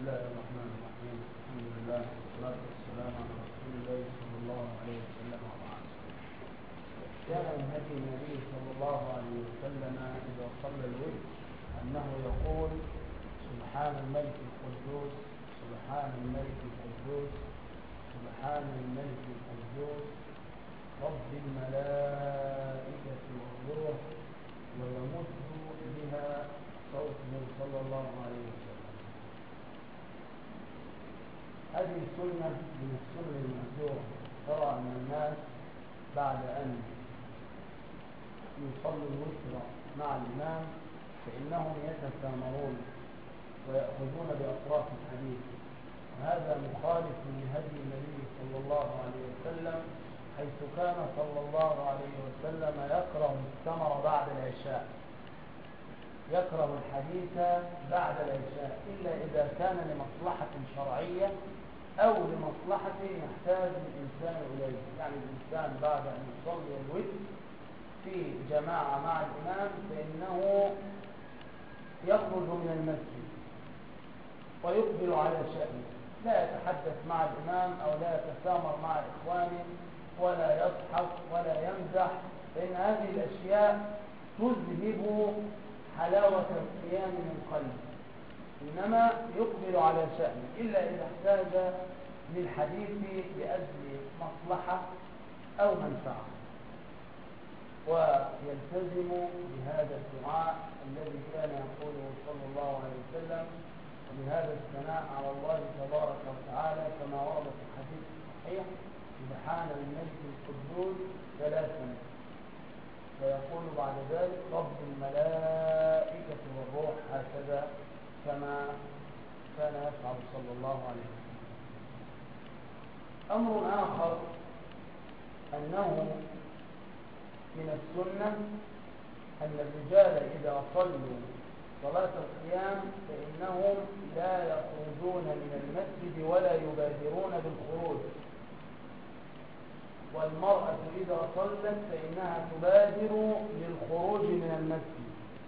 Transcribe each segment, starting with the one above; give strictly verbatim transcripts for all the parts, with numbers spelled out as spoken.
الله الرحمن الرحيم. الحمد لله والصلاة والسلام على رسول الله صلى الله عليه وسلم وبعد. كان من هدي النبي صلى الله عليه وسلم إذا صلى الوتر أنه يقول: سبحان الملك القدوس، سبحان الملك القدوس، سبحان الملك القدوس رب الملائكة والروح، ويمد بها صوته صلى الله عليه وسلم. هذه السنة من السنن المهجورة. ترى أن الناس بعد أن يصلوا الوتر مع الإمام فإنهم يتسامرون ويأخذون بأطراف الحديث، وهذا مخالف لهدي النبي صلى الله عليه وسلم، حيث كان صلى الله عليه وسلم يكره السمر بعد العشاء، يكره الحديث بعد العشاء إلا إذا كان لمصلحة شرعية أو لمصلحة يحتاج الإنسان إليه. يعني الإنسان بعد أن يصلي الوتر في جماعة مع الإمام فإنه يخرج من المسجد ويقبل على شأنه، لا يتحدث مع الإمام أو لا يتسامر مع إخوانه ولا يضحك ولا يمزح، فإن هذه الأشياء تذهب حلاوة القيام من قلبه، إنما يقبل على شأنه إلا إذا احتاج للحديث لأجل مصلحة أو منفعة، ويلتزم بهذا الدعاء الذي كان يقوله صلى الله عليه وسلم، وبهذا الثناء على الله تبارك وتعالى كما ورد في الحديث الصحيح: سبحان الملك القدوس ثلاثا، ويقول بعد ذلك رب الملائكة والروح، هكذا كما كان يفعل صلى الله عليه وسلم. أمر آخر أنه من السنة أن الرجال إذا صلوا صلاة القيام فإنهم لا يخرجون من المسجد ولا يبادرون بالخروج، والمرأة إذا صلت فإنها تبادر للخروج من المسجد.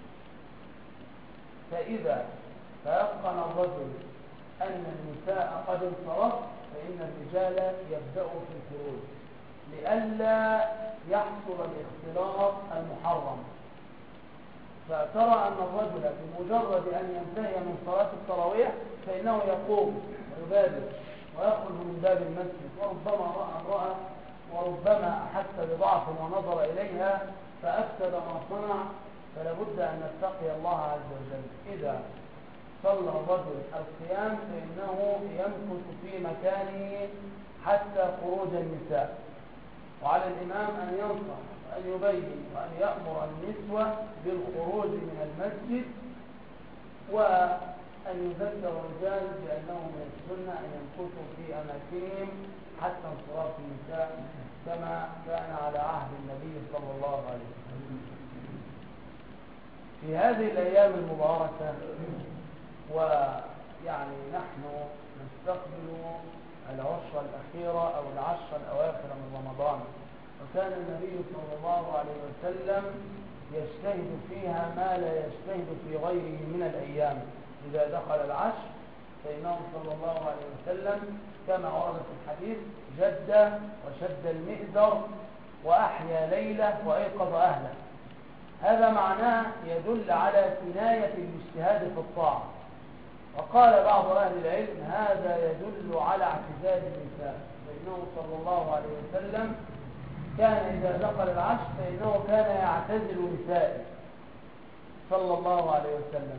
فإذا تيقن الرجل أن النساء قد انصرف فإن الرجال يبدأوا في الخروج لئلا يحصل الاختلاط المحرم. فترى أن الرجل بمجرد أن ينتهي من صلاة التراويح فإنه يقوم ويبادر ويخرج من باب المسجد، وربما رأى امرأة وربما أحس بضعف ونظر إليها فأفسد ما صنع. فلا بد أن نتقي الله عز وجل. إذا صلى الرجل القيام فإنه يمكث في مكانه حتى خروج النساء، وعلى الإمام أن ينصح وأن يبين وأن يأمر النسوة بالخروج من المسجد، وأن يذكر الرجال بأنه من السنة أن يمكثوا في أماكنهم حتى انصراف النساء كما كان على عهد النبي صلى الله عليه وسلم. في هذه الأيام المباركة ويعني نحن نستقبل العشرة الأخيرة أو العشرة الأواخر من رمضان، وكان النبي صلى الله عليه وسلم يجتهد فيها ما لا يجتهد في غيره من الأيام. إذا دخل العشر فإنه صلى الله عليه وسلم كما ورد في الحديث جد وشد المئزر وأحيا ليلة وأيقظ أهله. هذا معناه يدل على ثناية الاجتهاد في الطاعة. وقال بعض أهل العلم هذا يدل على اعتزال النساء، فإنه صلى الله عليه وسلم كان إذا دخل العشر فإنه كان يعتزل نسائه صلى الله عليه وسلم،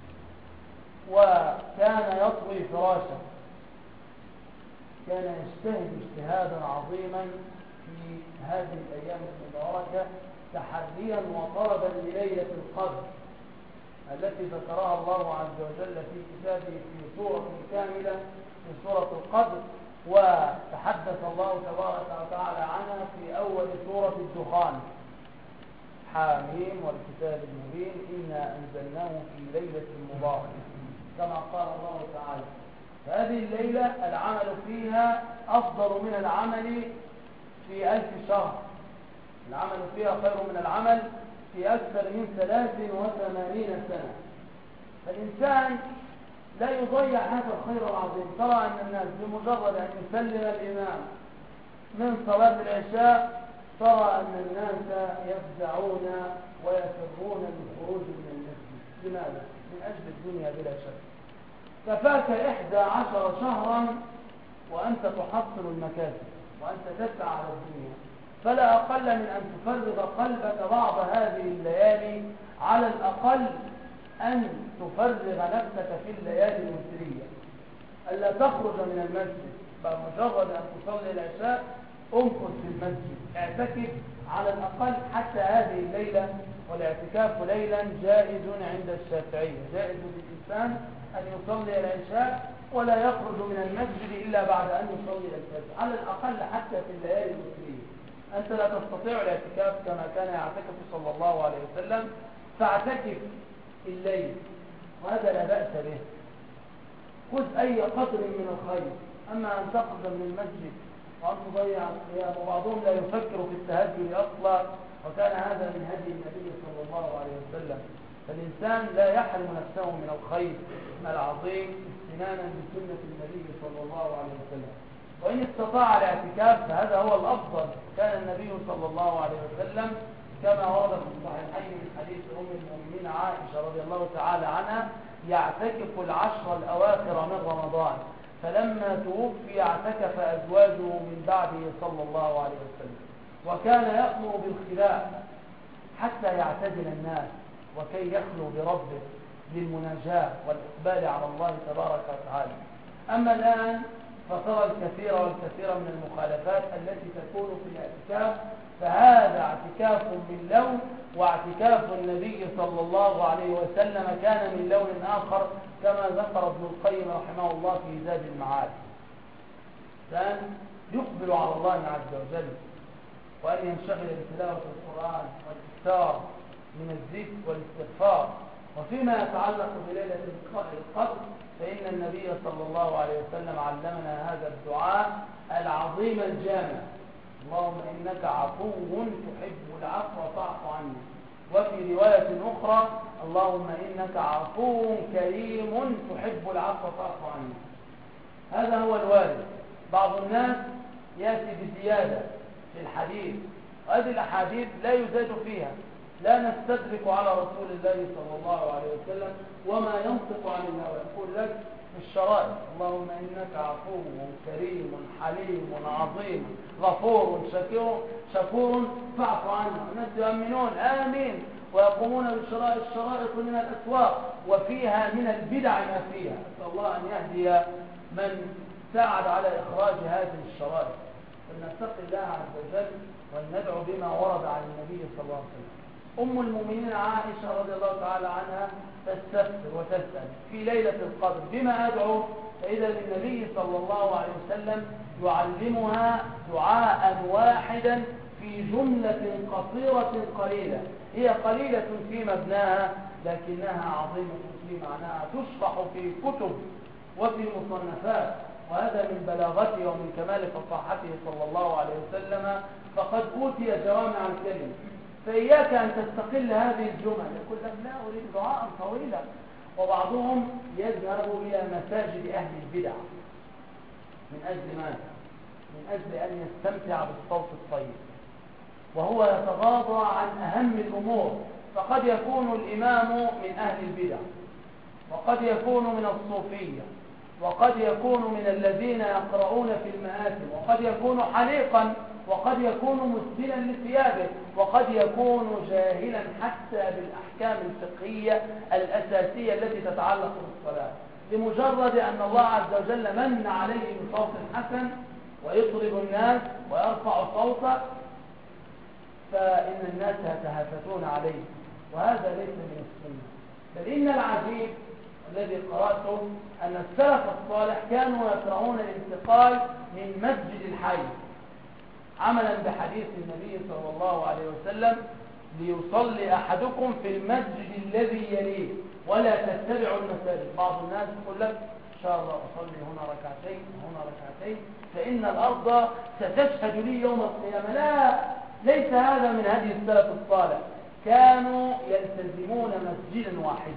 وكان يطوي فراشه، كان يجتهد اجتهادا عظيما في هذه الأيام المباركة تحريا وطلبا لليلة القدر التي ذكرها الله عز وجل في كتابه في سورة كاملة في سورة القدر، وتحدث الله تبارك وتعالى عنها في أول سورة الدخان: حاميم والكتاب المبين إنا أنزلناه في ليلة مباركة، كما قال الله تعالى. فهذه الليلة العمل فيها أفضل من العمل في ألف شهر، العمل فيها خير من العمل في أكثر من ثلاث وثمانين سنة. فالإنسان لا يضيع هذا الخير العظيم. ترى أن الناس بمجرد أن يسلم الإمام من صلاة العشاء ترى أن الناس يفزعون ويفرون بالخروج من المسجد. لماذا؟ من أجل الدنيا بلا شك. كفاك إحدى عشر شهرا وأنت تحصل المكاسب وأنت تسعى على الدنيا، فلا أقل من أن تفرغ قلبك بعض هذه الليالي، على الأقل أن تفرغ نفسك في الليالي الوترية، ألا تخرج من المسجد بمجرد أن تصلي العشاء. امكث في المسجد، اعتكف على الأقل حتى هذه الليلة. والاعتكاف ليلا جائز عند الشافعية، جائز للإنسان أن يصلي العشاء ولا يخرج من المسجد إلا بعد أن يصلي الفجر، على الأقل حتى في الليالي الوترية. أنت لا تستطيع الاعتكاف كما كان يعتكف صلى الله عليه وسلم، فاعتكف الليل وهذا لا بأس به. خذ أي قدر من الخير، أما أن تخرج من المسجد وأن تضيع الصيام. وبعضهم لا يفكر في التهجد أصلا، وكان هذا من هدي النبي صلى الله عليه وسلم. فالإنسان لا يحرم نفسه من الخير العظيم استنانا بسنة النبي صلى الله عليه وسلم. وإن استطاع الاعتكاف فهذا هو الأفضل. كان النبي صلى الله عليه وسلم كما ورد في الصحيحين من حديث أم المؤمنين عائشة رضي الله تعالى عنها يعتكف العشر الأواخر من رمضان، فلما توفي اعتكف أزواجه من بعده صلى الله عليه وسلم. وكان يأمر بالخلاء حتى يعتدل الناس وكي يخلو بربه للمناجاة والإقبال على الله تبارك وتعالى. أما الآن فترى الكثير والكثير من المخالفات التي تكون في الاعتكاف، فهذا اعتكاف من لون، واعتكاف النبي صلى الله عليه وسلم كان من لون آخر، كما ذكر ابن القيم رحمه الله في زاد المعاد. كان يقبل على الله عز وجل، وأن ينشغل بتلاوة القرآن والاستغفار من الذكر والاستغفار. وفيما يتعلق بليلة القدر فإن النبي صلى الله عليه وسلم علمنا هذا الدعاء العظيم الجامع: اللهم إنك عفو تحب العفو فاعف عني. وفي رواية أخرى: اللهم إنك عفو كريم تحب العفو فاعف عني. هذا هو الوارد. بعض الناس يأتي بزيادة في الحديث، وهذه الأحاديث لا يزاد فيها، لا نستدرك على رسول الله صلى الله عليه وسلم وما ينطق عن الهوى. يقول لك في الشرائع: اللهم إنك عفو كريم حليم عظيم غفور شكور شكور فاعف عنا. الناس يؤمنون آمين ويقومون بالشرائع الشرائط من الأسواق وفيها من البدع ما فيها. أسأل الله أن يهدي من ساعد على إخراج هذه الشرائع. فلنتقي الله عز وجل وندعو بما ورد عن النبي صلى الله عليه وسلم. أم المؤمنين عائشة رضي الله تعالى عنها تستفسر وتسأل في ليلة القدر بما أدعو، فإذا النبي صلى الله عليه وسلم يعلمها دعاء واحدا في جملة قصيرة قليلة، هي قليلة في مبناها لكنها عظيمة في معناها، تشرح في كتب وفي مصنفات. وهذا من بلاغته ومن كمال فصاحته صلى الله عليه وسلم، فقد أوتي جوامع الكلم. فإياك أن تستقل هذه الجمل، يقول لك لا أريد دعاء طويلا. وبعضهم يذهب إلى مساجد أهل البدع من أجل ماذا؟ من أجل أن يستمتع بالصوت الطيب، وهو يتغاضى عن أهم الأمور. فقد يكون الإمام من أهل البدع، وقد يكون من الصوفية، وقد يكون من الذين يقرؤون في المآتم، وقد يكون حليقا، وقد يكون مسبلا لثيابه، وقد يكون جاهلا حتى بالأحكام الفقهية الأساسية التي تتعلق بالصلاة، لمجرد أن الله عز وجل من عليه بصوت حسن ويطرب الناس ويرفع صوته، فإن الناس يتهافتون عليه، وهذا ليس من السنة. بل إن العجيب الذي قرأته أن السلف الصالح كانوا يكرهون الانتقال من مسجد الحي، عملا بحديث النبي صلى الله عليه وسلم: ليصلي أحدكم في المسجد الذي يليه ولا تتبعوا المساجد. بعض الناس يقول لك إن شاء الله أصلي هنا ركعتين وهنا ركعتين فإن الأرض ستشهد لي يوم القيامة. لا، ليس هذا من هدي السلف الصالح. كانوا يلتزمون مسجدا واحدا،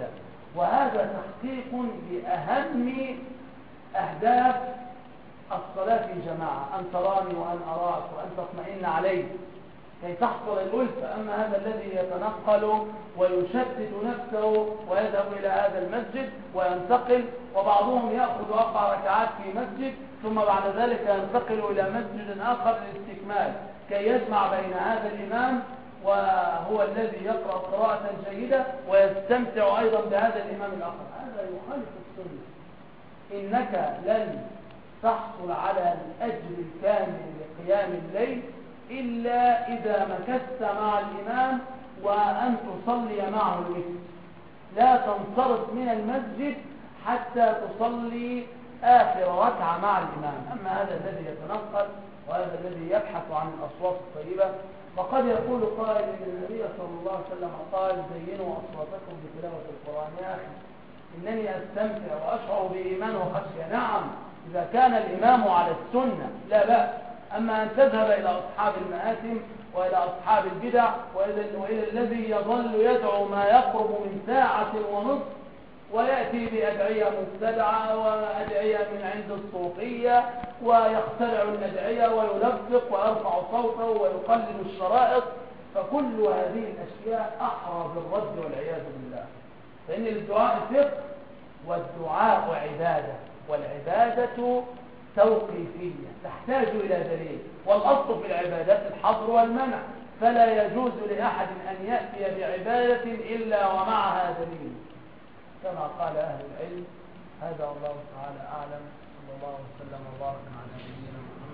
وهذا تحقيق لأهم أهداف الصلاة في جماعة، أن تراني وأن أراك وأن تطمئن علي كي تحصل الألفة. أما هذا الذي يتنقل ويشتت نفسه ويذهب إلى هذا المسجد وينتقل، وبعضهم يأخذ أربع ركعات في مسجد ثم بعد ذلك ينتقل إلى مسجد آخر للاستكمال كي يجمع بين هذا الإمام وهو الذي يقرأ قراءة جيدة ويستمتع أيضا بهذا الإمام الآخر. هذا يخالف السنة. إنك لن تحصل على الأجر الكامل لقيام الليل إلا إذا مكثت مع الإمام وأن تصلي معه الوتر. لا تنصرف من المسجد حتى تصلي آخر ركعة مع الإمام. أما هذا الذي يتنقل وهذا الذي يبحث عن الأصوات الطيبة، فقد يقول قائل إن النبي صلى الله عليه وسلم قال زينوا أصواتكم بتلاوة القرآن. يا أخي إنني أستمتع وأشعر بإيمان وخشية. نعم إذا كان الإمام على السنة لا بأس، أما أن تذهب إلى أصحاب المآثم وإلى أصحاب البدع وإلى الذي يظل يدعو ما يقرب من ساعة ونصف ويأتي بأدعية مبتدعة وأدعية من عند الصوفية ويخترع الأدعية ويلفق ويرفع صوته ويقلل الشرائط، فكل هذه الأشياء أحرى بالرد والعياذ بالله. فإن الدعاء فقه والدعاء عبادة، والعبادة توقيفية تحتاج إلى دليل، والأصل في العبادات الحظر والمنع، فلا يجوز لأحد أن يأتي بعبادة إلا ومعها دليل كما قال أهل العلم. هذا الله تعالى أعلم. صلى الله وسلم وبارك على نبينا محمد.